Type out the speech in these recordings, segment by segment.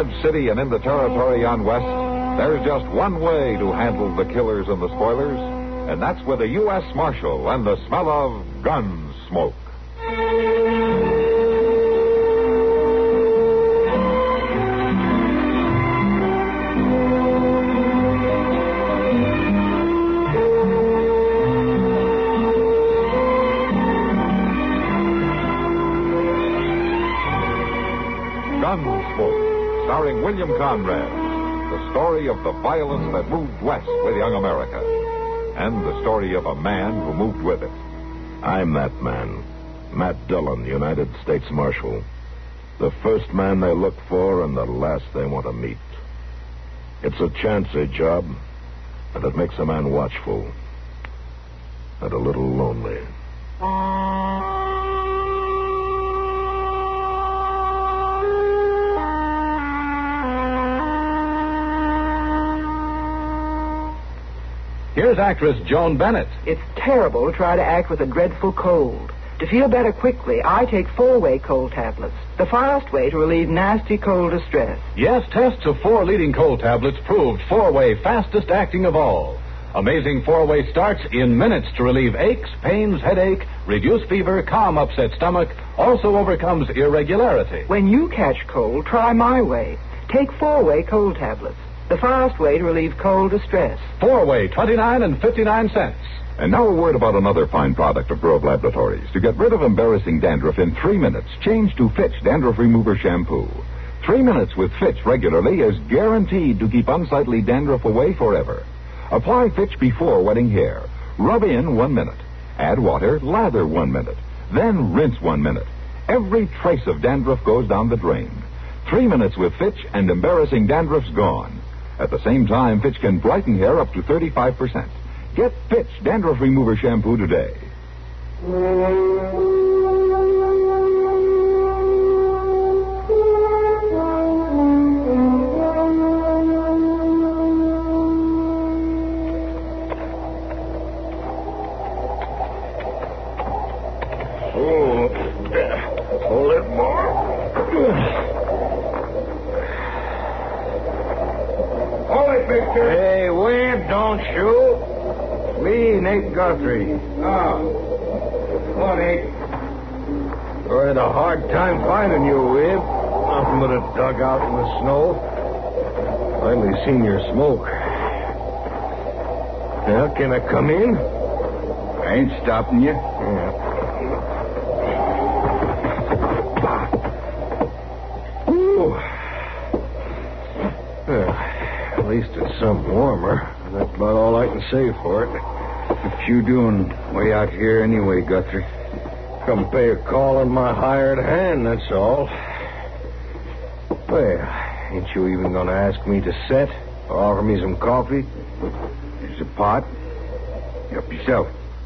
Dodge City and in the territory on west, there's just one way to handle the killers and the spoilers, and that's with a U.S. Marshal and the smell of gun smoke. Gunsmoke, starring William Conrad, the story of the violence that moved west with young America, and the story of a man who moved with it. I'm that man, Matt Dillon, United States Marshal. The first man they look for and the last they want to meet. It's a chancy job, and it makes a man watchful and a little lonely. Here's actress Joan Bennett. It's terrible to try to act with a dreadful cold. To feel better quickly, I take 4-way cold tablets, the fast way to relieve nasty cold distress. Yes, tests of 4 leading cold tablets proved 4-way fastest acting of all. Amazing 4-way starts in minutes to relieve aches, pains, headache, reduce fever, calm upset stomach, also overcomes irregularity. When you catch cold, try my way. Take 4-way cold tablets, the fast way to relieve cold distress. 4-way, 29 and 59 cents. And now a word about another fine product of Grove Laboratories. To get rid of embarrassing dandruff in 3 minutes, change to Fitch Dandruff Remover Shampoo. 3 minutes with Fitch regularly is guaranteed to keep unsightly dandruff away forever. Apply Fitch before wetting hair. Rub in 1 minute. Add water, lather 1 minute. Then rinse 1 minute. Every trace of dandruff goes down the drain. 3 minutes with Fitch and embarrassing dandruff's gone. At the same time, Fitch can brighten hair up to 35%. Get Fitch Dandruff Remover Shampoo today. Hold it more. Hold it, Victor. Hey, Wade, don't shoot. Me, Nate Guthrie. Oh. Come on, Nate. I had a hard time finding you, Wade. Nothing but a dugout in the snow. Finally seen your smoke. Well, can I come in? I ain't stopping you. Yeah. Well, at least it's some warmer. That's about all I can say for it. What you doing way out here anyway, Guthrie? Come pay a call on my hired hand, that's all. Well, ain't you even going to ask me to set or offer me some coffee? There's a pot. Help yourself.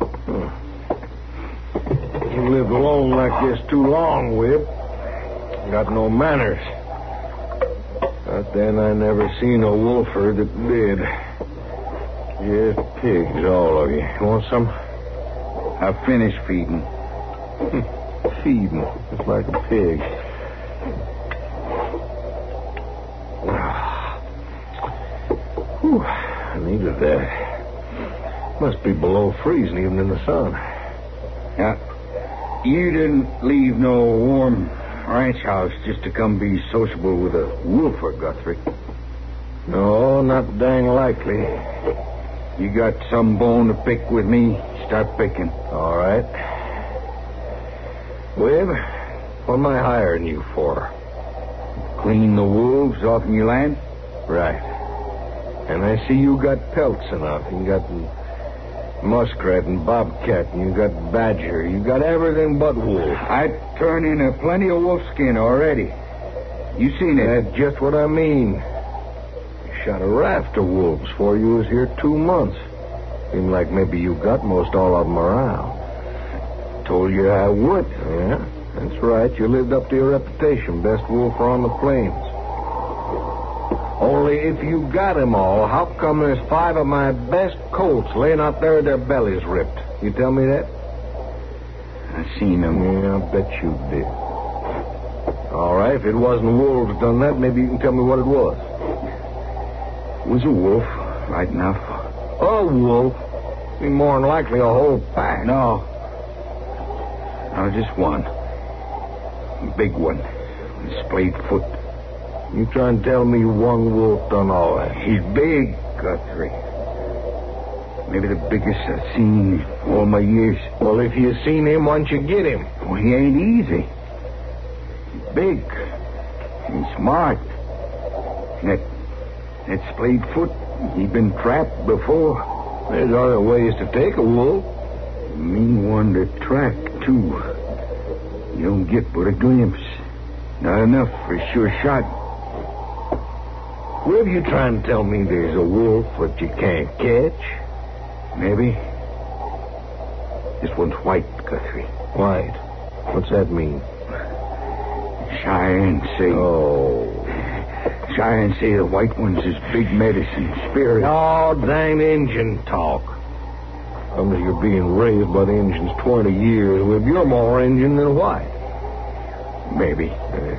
You lived alone like this too long, Whip. Got no manners. But then I never seen a wolfer that did. Just pigs, all of you. Want some? I finished feeding. Feeding, just like a pig. Whew, I needed that. Must be below freezing even in the sun. Now, you didn't leave no warm ranch house just to come be sociable with a wolfer, Guthrie. No, not dang likely. You got some bone to pick with me? Start picking. All right. Webb, what am I hiring you for? Clean the wolves off your land? Right. And I see you got pelts enough. You got muskrat and bobcat, and you got badger. You got everything but wolf. I turned in plenty of wolf skin already. You seen it? That's just what I mean. You shot a raft of wolves before you was here 2 months. Seemed like maybe you got most all of them around. Told you I would. Yeah, that's right. You lived up to your reputation. Best wolfer on the plains. Only if you got them all, how come there's 5 of my best colts laying out there with their bellies ripped? You tell me that? I seen them. Yeah, I bet you did. All right, if it wasn't wolves done that, maybe you can tell me what it was. It was a wolf, right enough. A wolf? Be more than likely a whole pack. No, just one. A big one. A splayed foot. You trying to tell me one wolf done all that? He's big, Guthrie. Maybe the biggest I've seen in all my years. Well, if you seen him, why don't you get him? Well, he ain't easy. He's big. He's smart. That splayed foot, he been trapped before. There's other ways to take a wolf. A mean one to track, too. You don't get but a glimpse. Not enough for a sure shot. Where are you trying to tell me there's a wolf that you can't catch? Maybe. This one's white, Guthrie. White? What's that mean? Cheyenne say... Oh. Cheyenne say the white one's his big medicine spirit. Oh, dang Injun talk. Unless you're being raised by the Injuns 20 years. Well, you're more Injun than white. Maybe.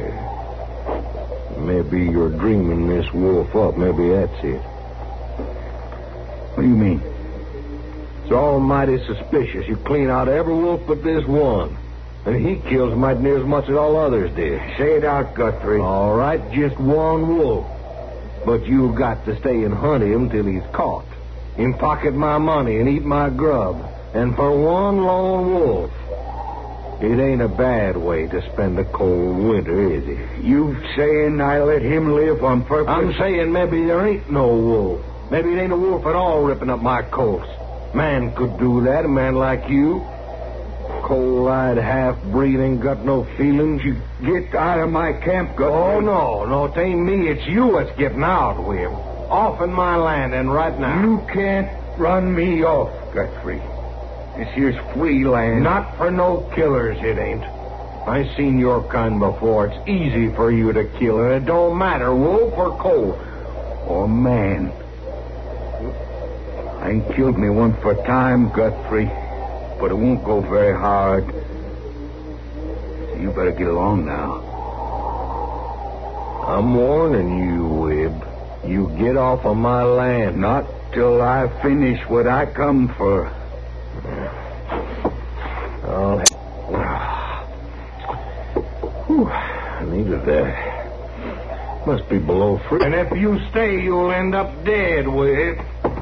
Maybe you're dreaming this wolf up. Maybe that's it. What do you mean? It's almighty suspicious. You clean out every wolf but this one. And he kills might near as much as all others did. Say it out, Guthrie. All right, just one wolf. But you got to stay and hunt him till he's caught. And pocket my money and eat my grub. And for one lone wolf, it ain't a bad way to spend a cold winter, is it? You saying I let him live on purpose? I'm saying maybe there ain't no wolf. Maybe it ain't a wolf at all ripping up my coats. Man could do that, a man like you. Cold-eyed, half-breed, got no feelings. You get out of my camp, Guthrie. Oh, no, it ain't me. It's you that's getting out, Webb. Off in my land, and right now. You can't run me off, Guthrie. This here's free land. Not for no killers, it ain't. I seen your kind before. It's easy for you to kill, and it don't matter, wolf or cold. Or man. I ain't killed me one for time, Guthrie. But it won't go very hard. You better get along now. I'm warning you, Webb. You get off of my land. Not till I finish what I come for. I needed that. Must be below freezing. And if you stay, you'll end up dead, Webb.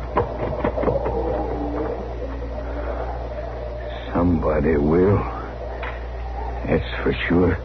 Somebody will. That's for sure.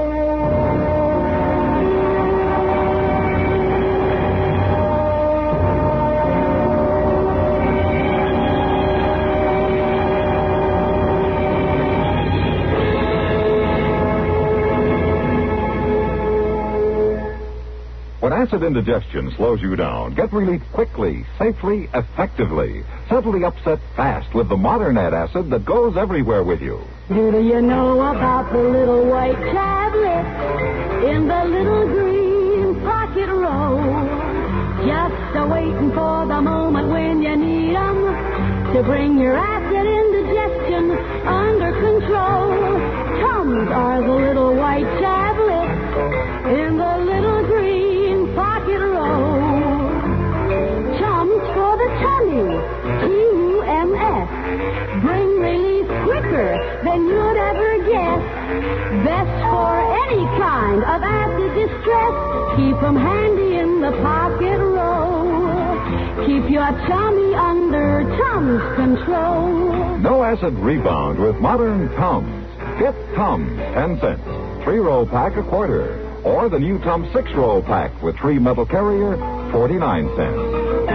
When acid indigestion slows you down, get relief quickly, safely, effectively. Settle the upset fast with the modern antacid that goes everywhere with you. Do you know about the little white tablet in the little green pocket roll? Just a-waiting for the moment when you need 'em to bring your acid indigestion under control. Tums are the little white tablets in the little green pocket roll. Tums for the tummy, Tums. Bring relief quicker than you'd ever guess. Best for any kind of acid distress. Keep 'em handy in the pocket roll. Keep your tummy under Tums control. No acid rebound with modern Tums. Get Tums, 10 cents. 3-roll pack, a quarter. Or the new Tums 6-roll pack with 3 metal carrier, 49 cents.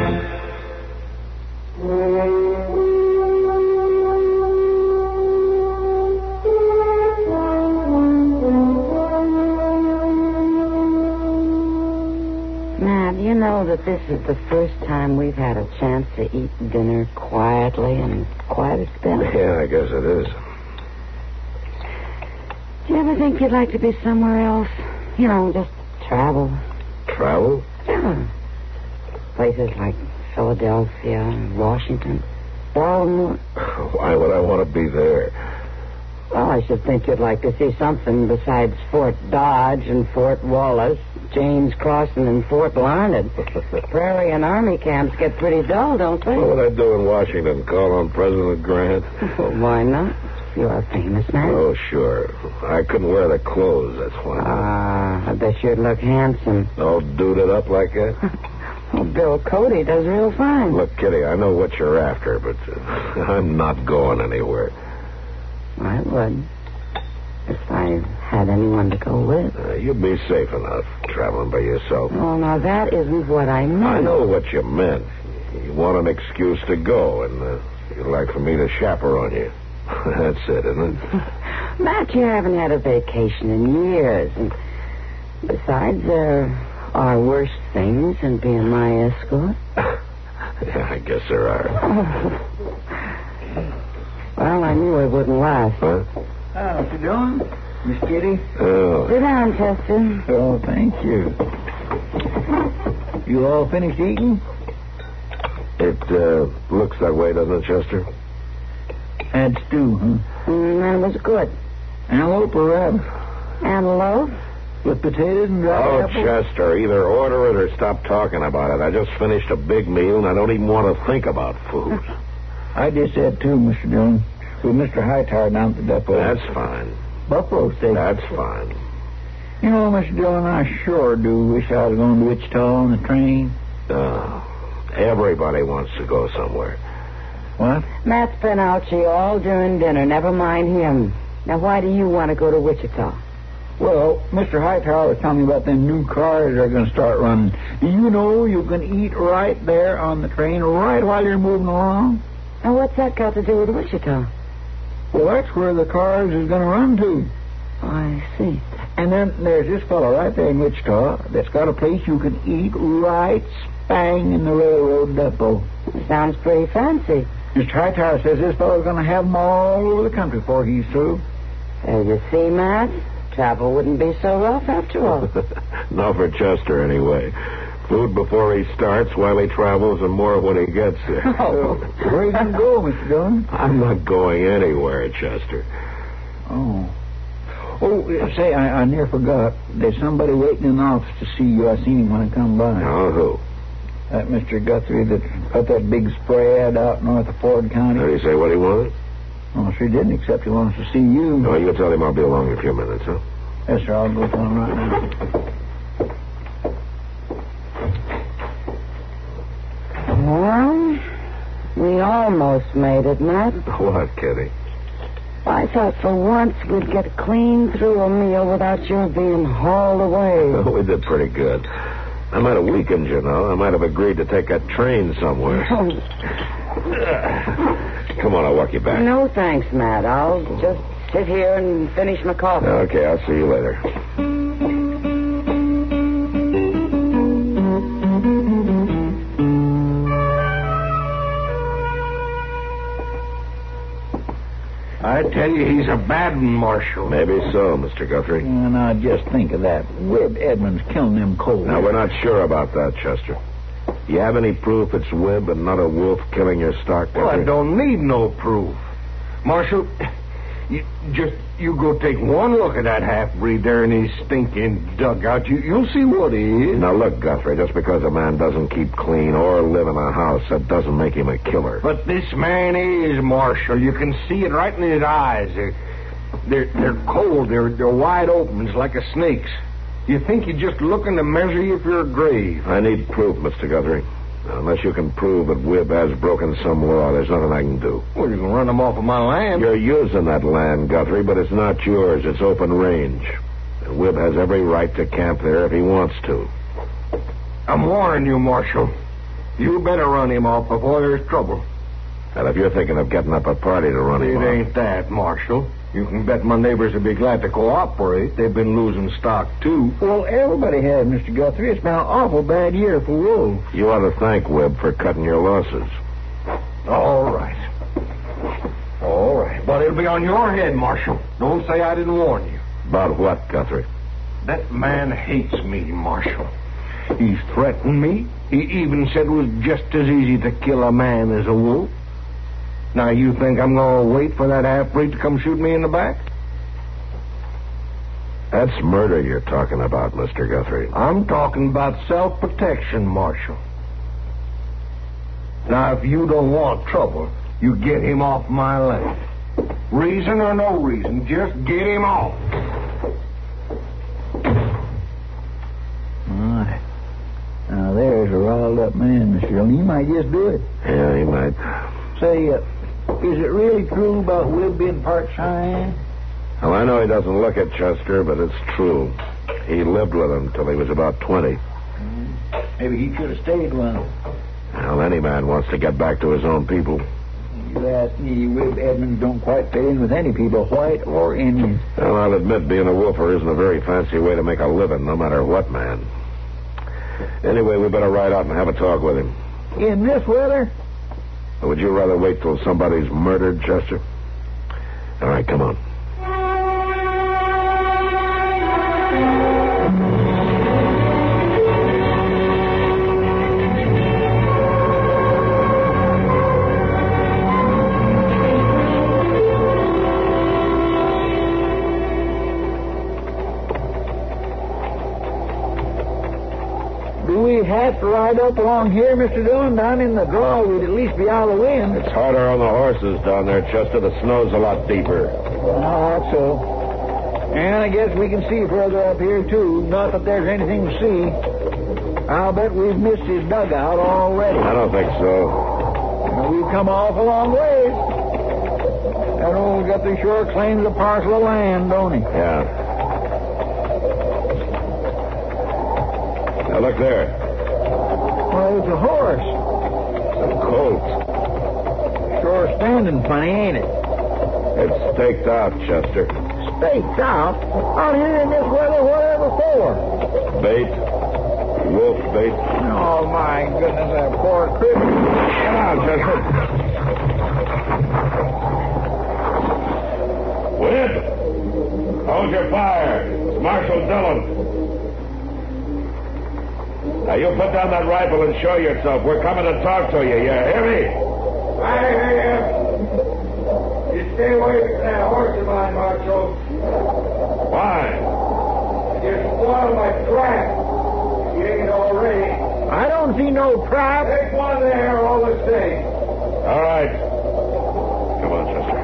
Now, do you know that this is the first time we've had a chance to eat dinner quietly and quiet as spell? Yeah, I guess it is. Do you ever think you'd like to be somewhere else? You know, just travel. Travel? Yeah. Places like Philadelphia, Washington, Baltimore. Why would I want to be there? Well, I should think you'd like to see something besides Fort Dodge and Fort Wallace, James Crossing and Fort Larned. Prairie and Army camps get pretty dull, don't they? What would I do in Washington? Call on President Grant? Well, why not? You're a famous man. Oh, sure. I couldn't wear the clothes, that's why. I bet you'd look handsome. All duded up like that? Well, Bill Cody does real fine. Look, Kitty, I know what you're after, but I'm not going anywhere. I would. If I had anyone to go with. You'd be safe enough traveling by yourself. Oh, now that isn't what I meant. I know what you meant. You want an excuse to go, and you'd like for me to chaperone you. That's it, isn't it? Matt, you haven't had a vacation in years. And besides, there are worse things than being my escort. Yeah, I guess there are. Well, I knew it wouldn't last. Huh? What you doing, Miss Kitty? Oh. Sit down, Chester. Oh, thank you. You all finished eating? It looks that way, doesn't it, Chester? Had stew, huh? That was good. Antelope or rabbit? Antelope? With potatoes and dried Oh, apples? Chester, either order it or stop talking about it. I just finished a big meal, and I don't even want to think about food. I just had two, Mr. Dillon. With Mr. Hightower down at the depot. That's fine. Buffalo steak. That's fine. You know, Mr. Dillon, I sure do wish I was going to Wichita on the train. Everybody wants to go somewhere. What? Matt's been out here all during dinner. Never mind him. Now, why do you want to go to Wichita? Well, Mr. Hightower was telling me about them new cars they're going to start running. Do you know you can eat right there on the train, right while you're moving along? Now, what's that got to do with Wichita? Well, that's where the cars is going to run to. Oh, I see. And then there's this fellow right there in Wichita that's got a place you can eat right spang in the railroad depot. Sounds pretty fancy. Mr. Hightower says this fellow's going to have them all over the country before he's through. You see, Matt? Travel wouldn't be so rough after all. Not for Chester, anyway. Food before he starts, while he travels, and more when he gets there. Oh, where are you going to go, Mr. Dillon? I'm not going anywhere, Chester. Oh. Oh, say, I near forgot. There's somebody waiting in the office to see you. I seen him when I come by. Oh, who? That Mr. Guthrie that got that big spread out north of Ford County. Did he say what he wanted? Oh, she didn't, except he wants to see you. Oh, you tell him I'll be along in a few minutes, huh? Yes, sir. I'll go for him right now. Well, we almost made it, Matt. What, Kitty? I thought for once we'd get clean through a meal without your being hauled away. Oh, we did pretty good. I might have weakened, you know. I might have agreed to take a train somewhere. Come on, I'll walk you back. No, thanks, Matt. I'll just sit here and finish my coffee. Okay, I'll see you later. I tell you, he's a bad one, Marshal. Maybe so, Mr. Guthrie. And I just think of that. Webb Edmonds killing them cold. Now, we're not sure about that, Chester. You have any proof it's Webb and not a wolf killing your stock? Well, I Guthrie? don't need no proof. Marshal, you go take one look at that half-breed there in his stinking dugout. You'll see what he is. Now, look, Guthrie, just because a man doesn't keep clean or live in a house, that doesn't make him a killer. But this man is, Marshal. You can see it right in his eyes. They're cold. They're wide open. It's like a snake's. You think he's just looking to measure you for your grave. I need proof, Mr. Guthrie. Now, unless you can prove that Webb has broken some law, there's nothing I can do. Well, you can run him off of my land. You're using that land, Guthrie, but it's not yours. It's open range. And Webb has every right to camp there if he wants to. I'm warning you, Marshal. You better run him off before there's trouble. And if you're thinking of getting up a party to run him It off... ain't that, Marshal. You can bet my neighbors will be glad to cooperate. They've been losing stock, too. Well, everybody has, Mr. Guthrie. It's been an awful bad year for wolves. You ought to thank Webb for cutting your losses. All right. All right. But it'll be on your head, Marshal. Don't say I didn't warn you. About what, Guthrie? That man hates me, Marshal. He's threatened me. He even said it was just as easy to kill a man as a wolf. Now, you think I'm going to wait for that half-breed to come shoot me in the back? That's murder you're talking about, Mr. Guthrie. I'm talking about self-protection, Marshal. Now, if you don't want trouble, you get him off my land. Reason or no reason, just get him off. All right. Now, there's a riled-up man, Mr. Dillon. He might just do it. Yeah, he might. Say, is it really true about Will being part Cheyenne? Well, I know he doesn't look it, Chester, but it's true. He lived with him till he was about 20. Maybe he should have stayed with him. Well, any man wants to get back to his own people. You ask me, Will Edmonds don't quite fit in with any people, white or Indian. Well, I'll admit being a wolfer isn't a very fancy way to make a living, no matter what man. Anyway, we better ride out and have a talk with him. In this weather? Or would you rather wait till somebody's murdered, Chester? All right, come on. Have to ride up along here, Mr. Dillon. Down in the draw, we'd at least be out of the wind. It's harder on the horses down there, Chester. The snow's a lot deeper. Oh, that's so. And I guess we can see further up here, too. Not that there's anything to see. I'll bet we've missed his dugout already. I don't think so. Well, we've come off a long ways. That old Guthrie sure claims a parcel of land, don't he? Yeah. Now, look there. Well, it's a horse. It's a colt. Sure standing funny, ain't it? It's staked out, Chester. Staked out? Out here in this weather, whatever for? Bait. Wolf bait. Oh, my goodness, that poor critter. Come on, Chester. Whip! Hold your fire. It's Marshal Dillon. Now, you put down that rifle and show yourself. We're coming to talk to you. You hear me? I hear you. You stay away from that horse of mine, Marshal. Why? You spoiled my trap. You ain't already. I don't see no trap. Take one there all the same. All right. Come on, Chester.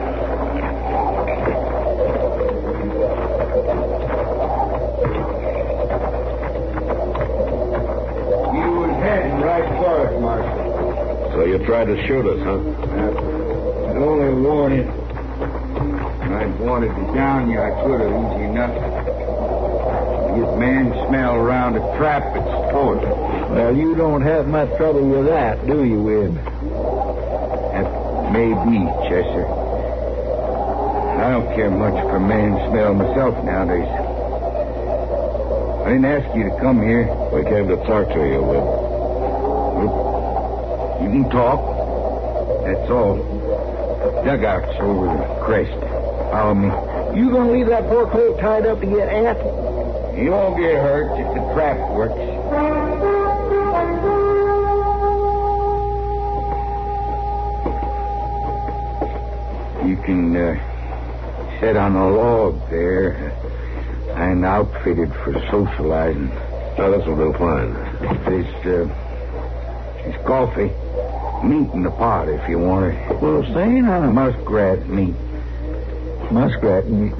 So you tried to shoot us, huh? I'd only warn you. If I'd wanted to down you, I could have easy enough. Get man smell around a trap at sport. Well, you don't have much trouble with that, do you, Webb? That may be, Chester. I don't care much for man smell myself nowadays. I didn't ask you to come here. We came to talk to you, Webb. You can talk. That's all. Dugout's over the crest. Follow me. You gonna leave that poor colt tied up to get at? He won't get hurt if the trap works. You can sit on a log there. I'm outfitted for socializing. Oh, this will do fine. There's coffee. Meat in the pot if you want it. Well, say now. Muskrat meat. Muskrat meat.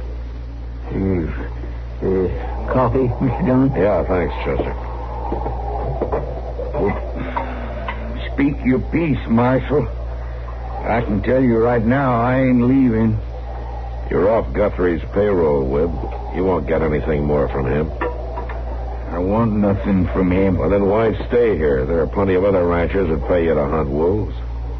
Coffee, Mr. Dillon? Yeah, thanks, Chester. Well, speak your piece, Marshal. I can tell you right now, I ain't leaving. You're off Guthrie's payroll, Webb. You won't get anything more from him. I want nothing from him. Well, then why stay here? There are plenty of other ranchers that pay you to hunt wolves.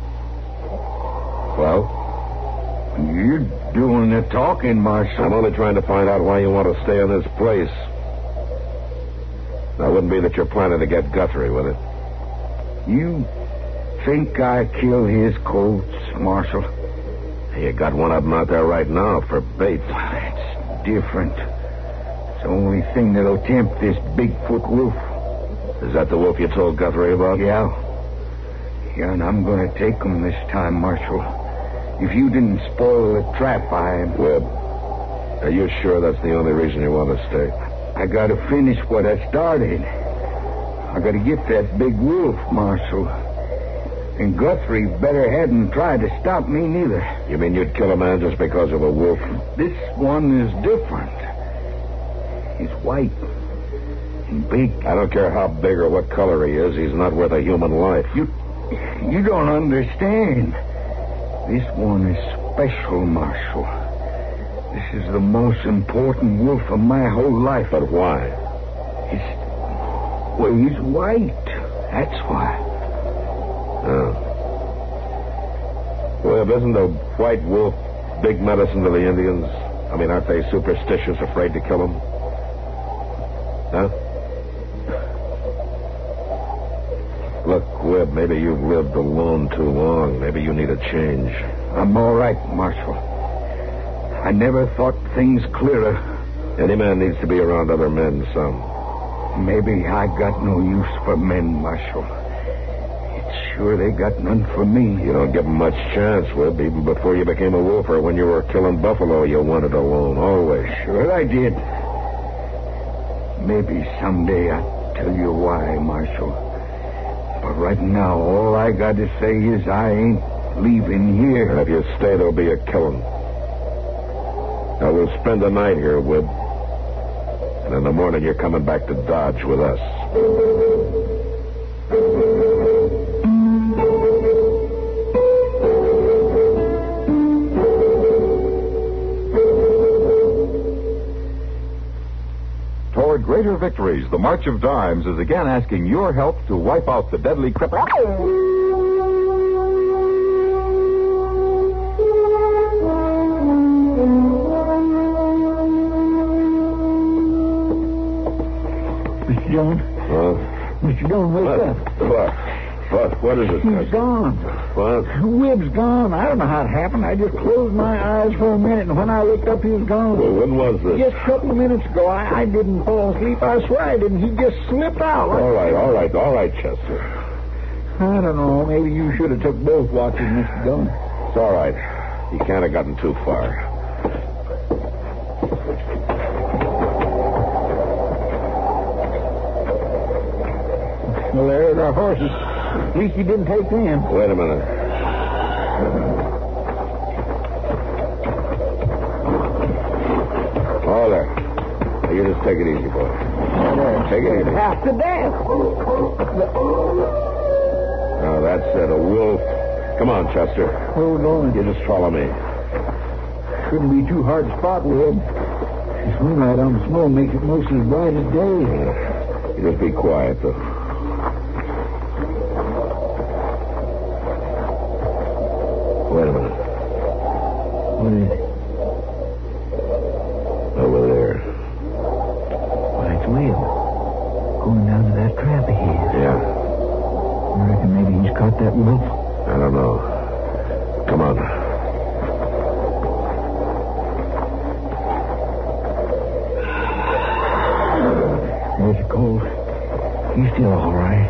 Well, you're doing the talking, Marshal. I'm only trying to find out why you want to stay in this place. That wouldn't be that you're planning to get Guthrie with it. You think I kill his colts, Marshal? You got one of them out there right now for bait. That's different. It's the only thing that'll tempt this Bigfoot wolf. Is that the wolf you told Guthrie about? Yeah. Yeah, and I'm going to take him this time, Marshal. If you didn't spoil the trap, Webb, are you sure that's the only reason you want to stay? I gotta finish what I started. I gotta get that big wolf, Marshal. And Guthrie better hadn't tried to stop me neither. You mean you'd kill a man just because of a wolf? This one is different. He's white and big. I don't care how big or what color he is. He's not worth a human life. You don't understand. This one is special, Marshal. This is the most important wolf of my whole life. But why? He's white. That's why. Oh. Well, isn't the white wolf big medicine to the Indians? I mean, aren't they superstitious, afraid to kill him? Huh? Look, Webb, maybe you've lived alone too long. Maybe you need a change. I'm all right, Marshal. I never thought things clearer. Any man needs to be around other men some. Maybe I got no use for men, Marshal. It's sure they got none for me. You don't give them much chance, Webb. Even before you became a wolfer, when you were killing buffalo, you wanted alone, always. Sure I did. Maybe someday I'll tell you why, Marshal. But right now, all I got to say is I ain't leaving here. And if you stay, there'll be a killing. Now, we'll spend the night here, Webb. And in the morning, you're coming back to Dodge with us. Toward greater victories, the March of Dimes is again asking your help to wipe out the deadly Mr. Dillon? Mr. Dillon, wake up. What is it? He's gone. What? Webb's gone. I don't know how it happened. I just closed my eyes for a minute, and when I looked up, he was gone. Well, when was this? Just a couple of minutes ago. I didn't fall asleep. I swear I didn't. He just slipped out. All right, Chester. I don't know. Maybe you should have took both watches, Mr. Dillon. It's all right. He can't have gotten too far. Well, there's our horses. At least he didn't take them. Wait a minute. Oh, there. Now, you just take it easy, boy. Take it easy. Half to death. Now, that's it. A wolf. Come on, Chester. Where are we going? You just follow me. Shouldn't be too hard to spot, Webb. This moonlight on the snow makes it most as bright as day. You just be quiet, though. Wait a minute. What is it? Over there. Why, it's Webb. Going down to that trap of his. Yeah. I reckon maybe he's caught that wolf. I don't know. Come on. There's a cold. He's still all right.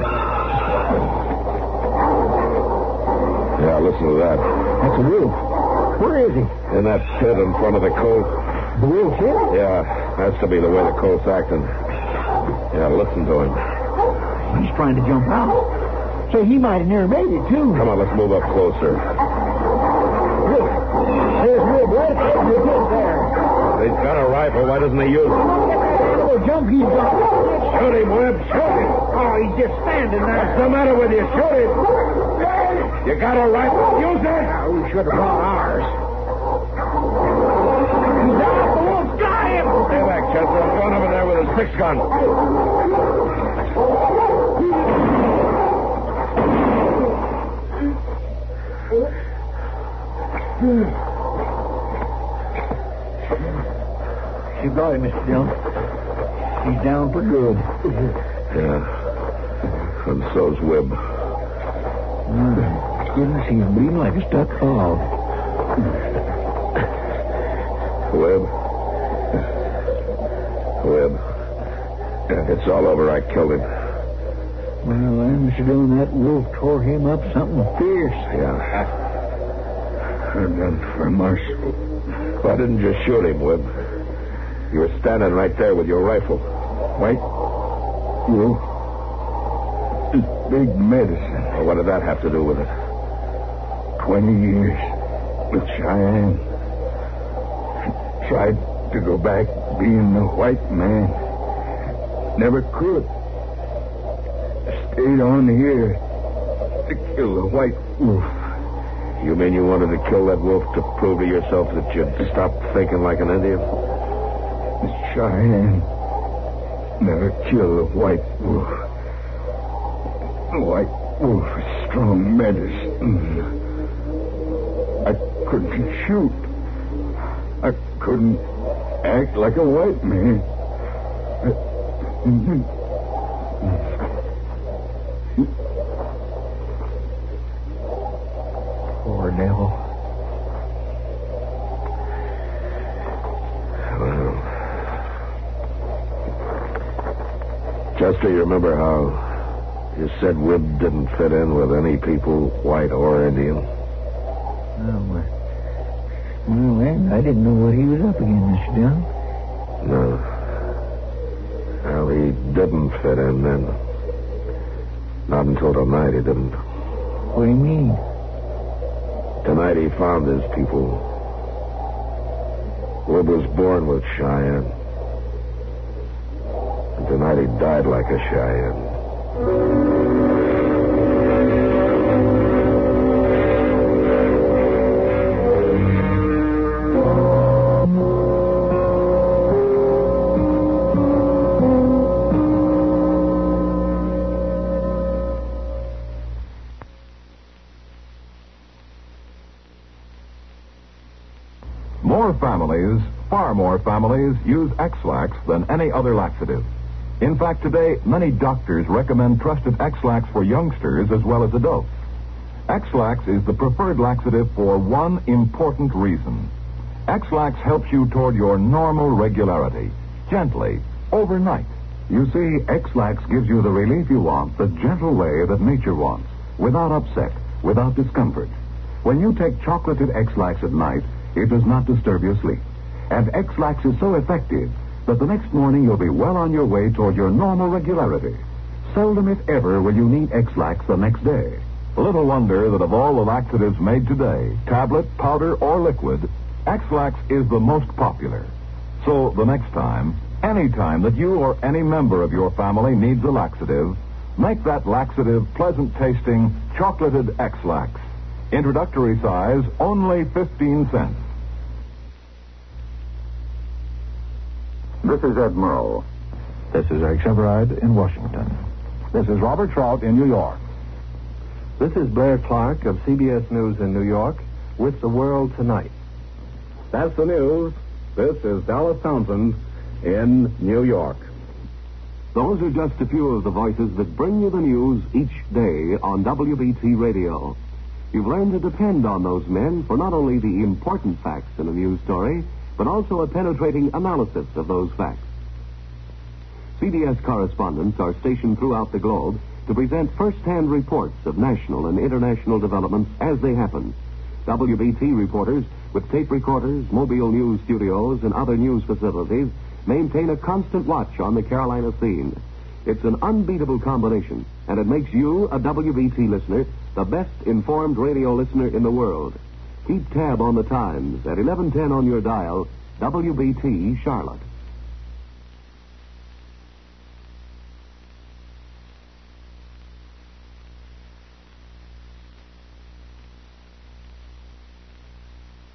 Yeah, listen to that. That's a wolf. Where is he? In that pit in front of the colt. The wolf's hit? Yeah, has to be the way the colt's acting. Yeah, listen to him. He's trying to jump out. Say, he might have near made it, too. Come on, let's move up closer. Look, there's Webb right there. He's got a rifle. Why doesn't he use it? Oh, jump, he's gone. Shoot him, Webb. Shoot him. Oh, he's just standing there. What's the matter with you? Shoot him. You got a rifle. Use it. We should have brought ours. He's out. The wolf's got him. Stay back, Chester. I'm going over there with a six-gun. You got him, Mr. Dillon. He's down for good. Yeah. And so's Webb. Goodness, he's bleeding like a stuck frog. Webb. It's all over. I killed him. Well, then, Mr. Dillon, that wolf tore him up something fierce. Yeah. A gun for Marshall. Why didn't you shoot him, Webb? You were standing right there with your rifle. White wolf. It's big medicine. Well, what did that have to do with it? 20 years with Cheyenne. Tried to go back being the white man. Never could. Stayed on here to kill the white wolf. You mean you wanted to kill that wolf to prove to yourself that you'd stop thinking like an Indian? Cheyenne never killed the white wolf. The white wolf is strong medicine. I couldn't shoot. I couldn't act like a white man. Poor devil. Well, Chester, you remember how you said Webb didn't fit in with any people, white or Indian? Well, I didn't know what he was up against, Mr. Dillon. No. Well, he didn't fit in then. Not until tonight he didn't. What do you mean? Tonight he found his people. Webb was born with Cheyenne. And tonight he died like a Cheyenne. Far more families use X-Lax than any other laxative. In fact, today, many doctors recommend trusted X-Lax for youngsters as well as adults. X-Lax is the preferred laxative for one important reason. X-Lax helps you toward your normal regularity, gently, overnight. You see, X-Lax gives you the relief you want the gentle way that nature wants, without upset, without discomfort. When you take chocolated X-Lax at night, it does not disturb your sleep. And X-Lax is so effective that the next morning you'll be well on your way toward your normal regularity. Seldom, if ever, will you need X-Lax the next day. Little wonder that of all the laxatives made today, tablet, powder, or liquid, X-Lax is the most popular. So the next time, any time that you or any member of your family needs a laxative, make that laxative pleasant-tasting, chocolated X-Lax. Introductory size, only 15 cents. This is Ed Murrow. This is Eric Severide in Washington. This is Robert Trout in New York. This is Blair Clark of CBS News in New York with The World Tonight. That's the news. This is Dallas Townsend in New York. Those are just a few of the voices that bring you the news each day on WBT Radio. You've learned to depend on those men for not only the important facts in a news story, but also a penetrating analysis of those facts. CBS correspondents are stationed throughout the globe to present first-hand reports of national and international developments as they happen. WBT reporters with tape recorders, mobile news studios, and other news facilities maintain a constant watch on the Carolina scene. It's an unbeatable combination, and it makes you, a WBT listener, the best informed radio listener in the world. Keep tab on the times at 1110 on your dial, WBT Charlotte.